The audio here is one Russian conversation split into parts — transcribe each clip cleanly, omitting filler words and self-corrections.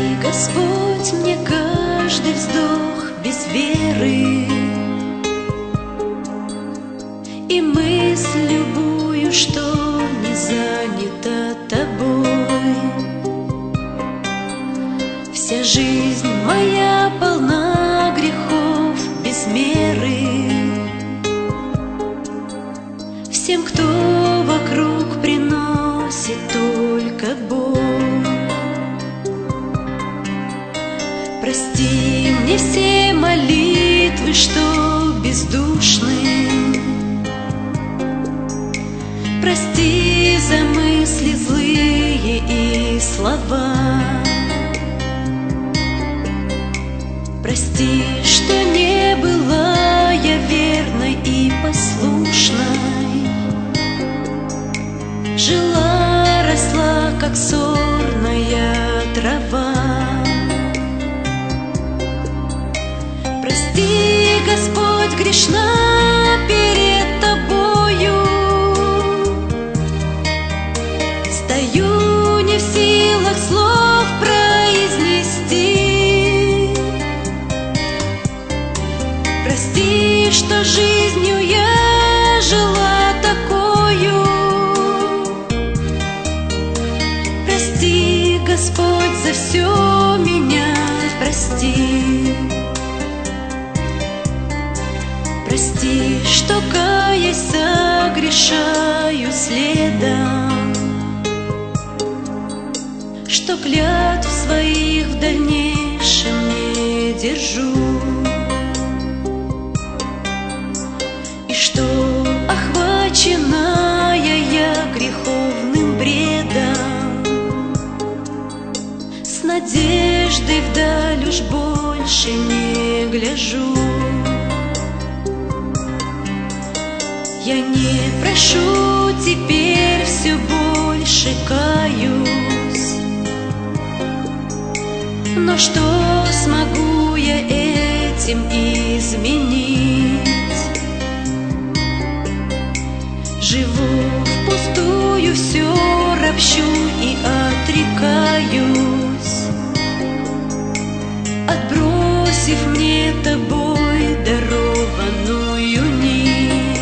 Господь, мне каждый вздох без веры и мысль любую, что не занята тобой. Вся жизнь моя полна грехов без меры. Всем, кто вокруг, приносит только боль. Прости мне все молитвы, что бездушны. Прости за мысли злые и слова. Прости, что не была я верной и послушной. Жила, росла, как сорная трава. Прости, Господь, грешна перед Тобою. Стою не в силах слов произнести. Прости, что жизнью я жила такою. Прости, Господь, за все меня прости. Прости, что, каясь, согрешаю следом, что клятв своих в дальнейшем не держу, и что, охваченная я греховным бредом, с надеждой вдаль уж больше не гляжу. Я не прошу, теперь все больше каюсь. Но что смогу я этим изменить? Живу впустую, все ропщу и отрекаюсь, отбросив мне тобой дарованную нить.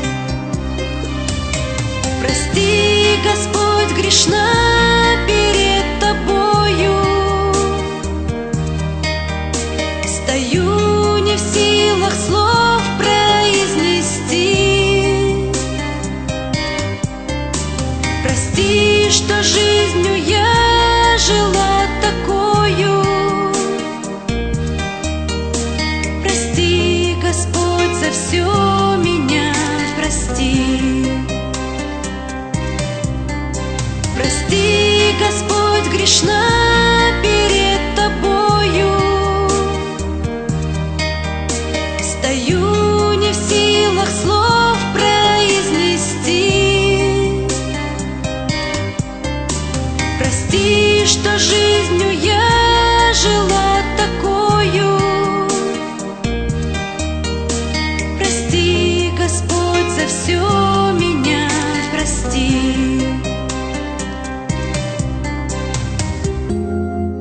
Прости, Господь, грешна перед Тобою. Стою не в силах слов произнести. Прости, что жизнью я жила такою. Прости, Господь, за все меня прости. Прости, Господь, грешна перед Тобою. Стою не в силах слов произнести. Прости, что жизнью я жила такою. Прости, Господь, за все меня прости.